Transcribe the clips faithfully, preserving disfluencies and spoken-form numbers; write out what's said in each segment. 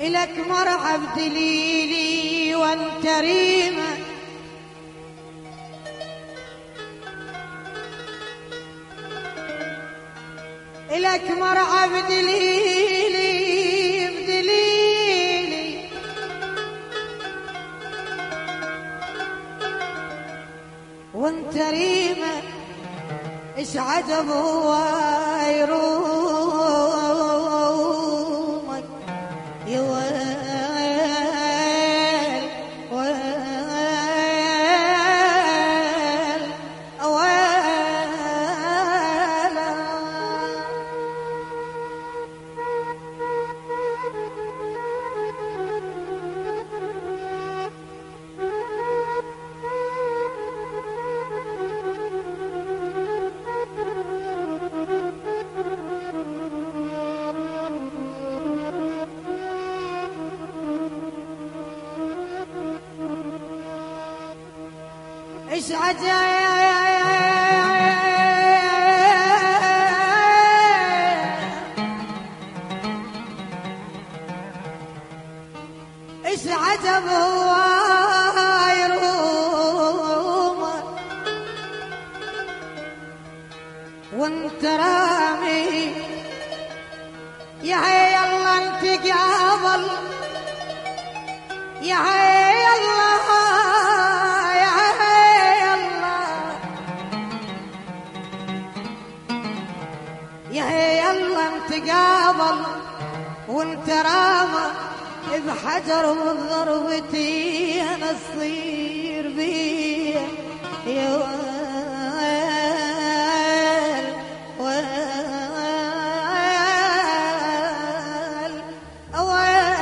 إلك مرحب دليلي وانت ريمة، إلك مرحب دليلي بدليلي، وانت ريمة إيش عجب هو يرومك يا ويل ويل ويل. إيش عجايب إيش عجب هو يرومك وانت رامي يا هي يلا نتقابل يا هي يلا نتقابل وانت رامى بحجر وضربتي انا اصير بيه يا ويل ويل ويل.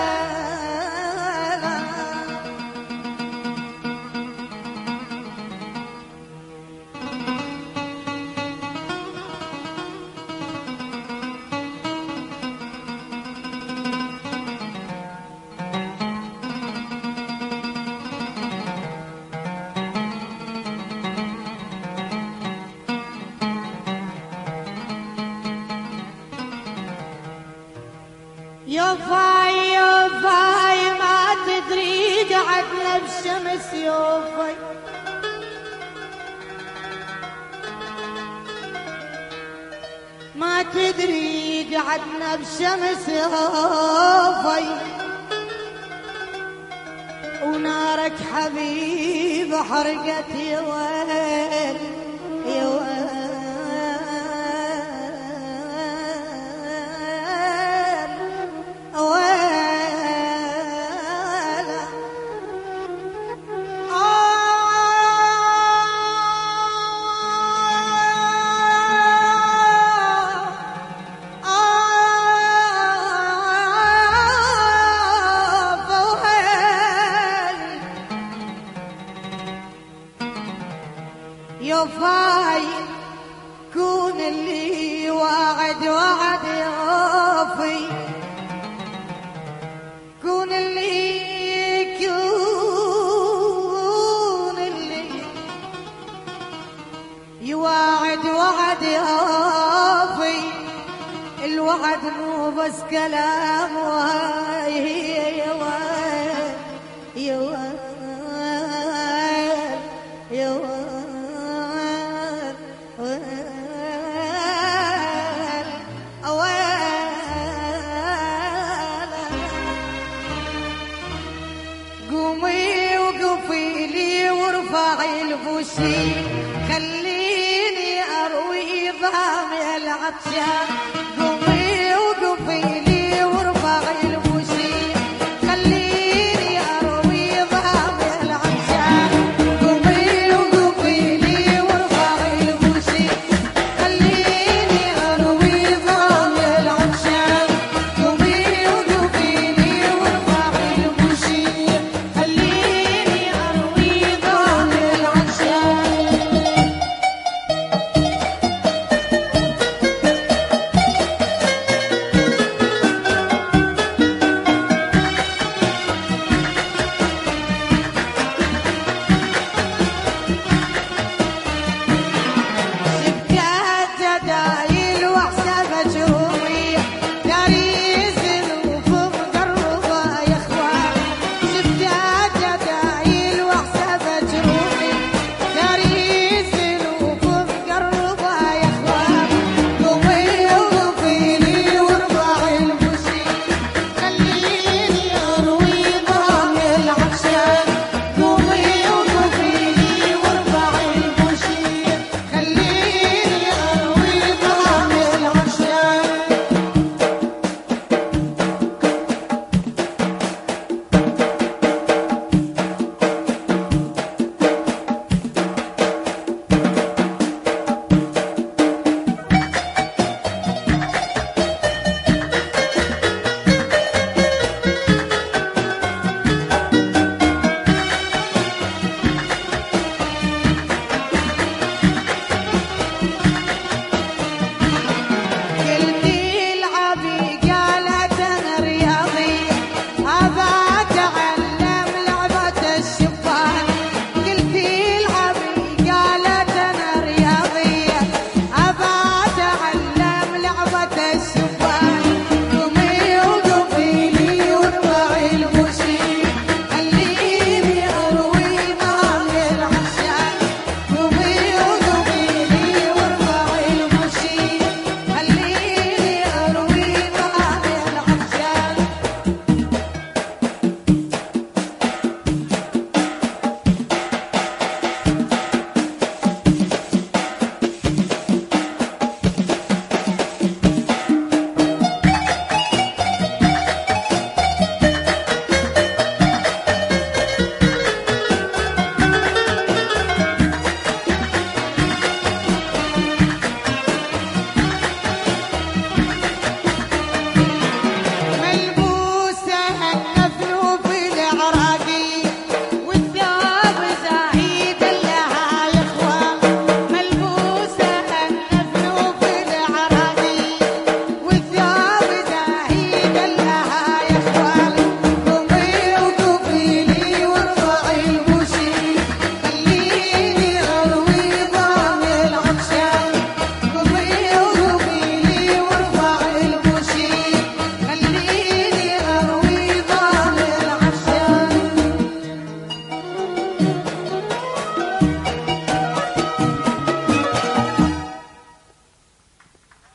يا فاي يا فاي ما تدري قعدنا بشمس يوفي، ما تدري قعدنا بشمس يوفي، ونارك حبيب حرقت يا ويل يا ويل. يا فاي كون اللي وعد وعد يوفي، كون اللي كون اللي يوعد وعد يوفي، الوعد مو بس كلام وهي يا ويل يا ويل يا ويل. قومي وقفي لي وارفعي البوشي، خليني اروي ضامي العطشان.